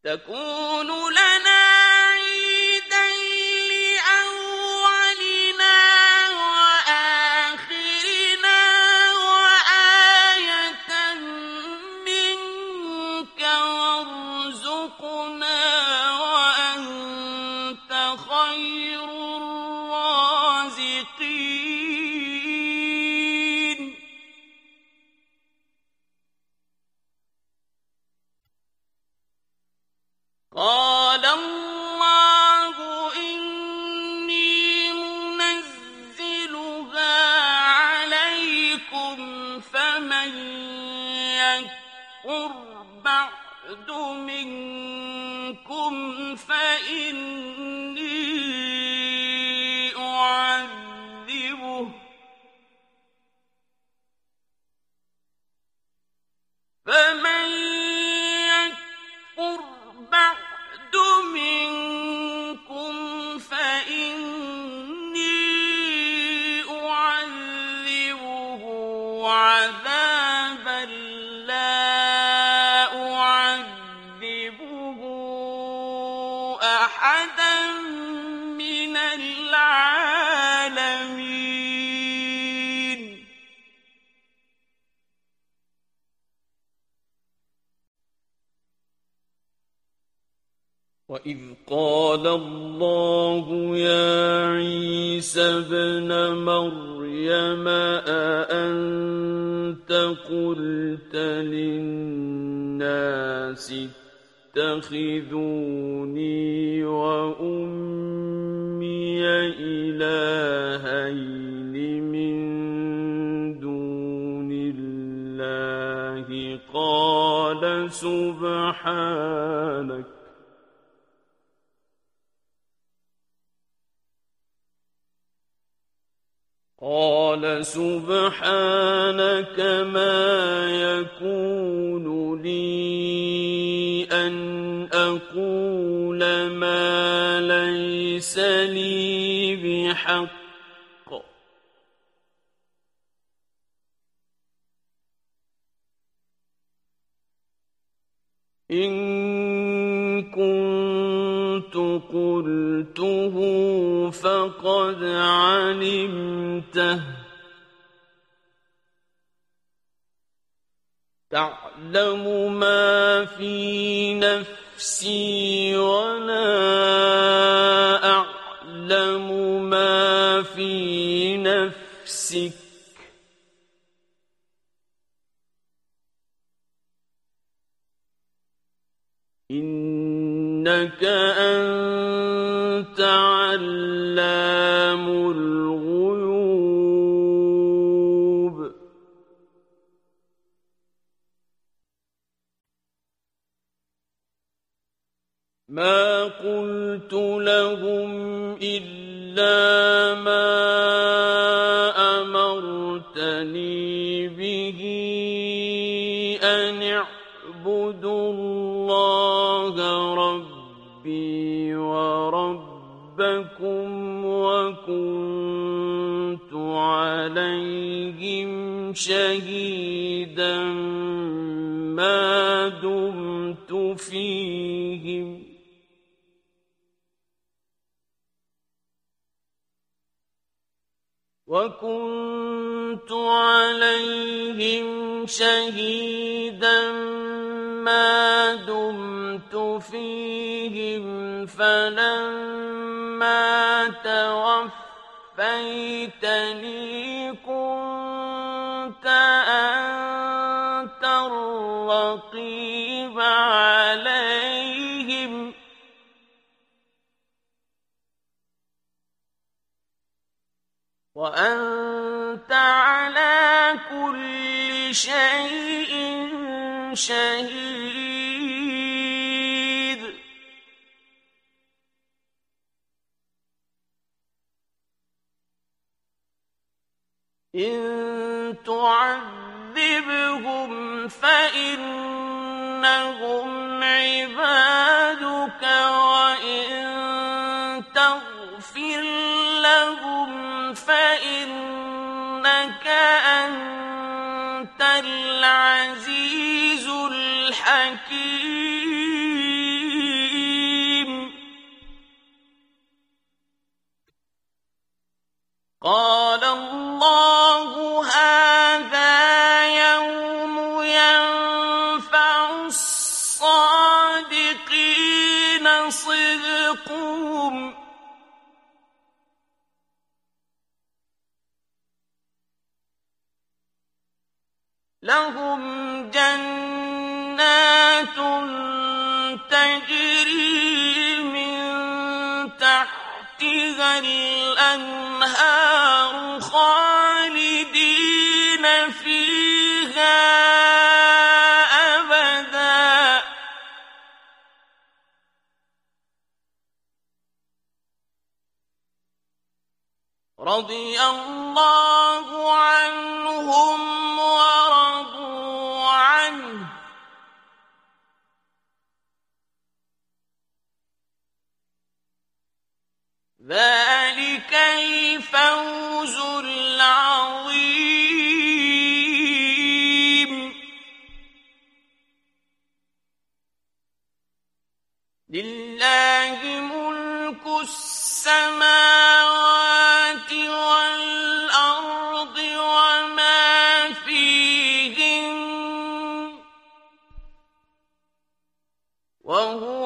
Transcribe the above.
تكون لنا عيدا لأولنا وآخرنا وآية منك وارزقنا وأنت خير الرازقين. قال الله إني منزلها عليكم فمن يكفر بعد منكم فإني أعذبه عذابا لا أعذبه أحدا من العالمين. وإذ قال الله يا عيسى ابن مريم أأنت قلت للناس اتخذوني وأمي إلهين من دون الله قال سبحانك ما يكون لي أن أقول ما ليس لي بحق إن كنت قلته فقد علمته تعلم ما في نفسي ولا أعلم ما في نفسك إنك أنت علام الغيوب. ما قلت لهم إلا ما أمرتني به أن اعبدوا الله ربي وربكم وكنت عليهم شهيدا ما دمت فيهم فلما توفيتني كنت أنت الرقيب عليهم وأنت على كل شيء شهيد. إن تعذبهم فإنهم عبادك وإن تغفر لهم فإنك أنت العزيز الحكيم. تقوم لهم جنات تجري من تحتها الأنهار خالدين فيها أبدا رضي الله عنهم ورضوا عنه ذلك الفوز العظيم لله ملك السماوات والأرض وما فيهن وهو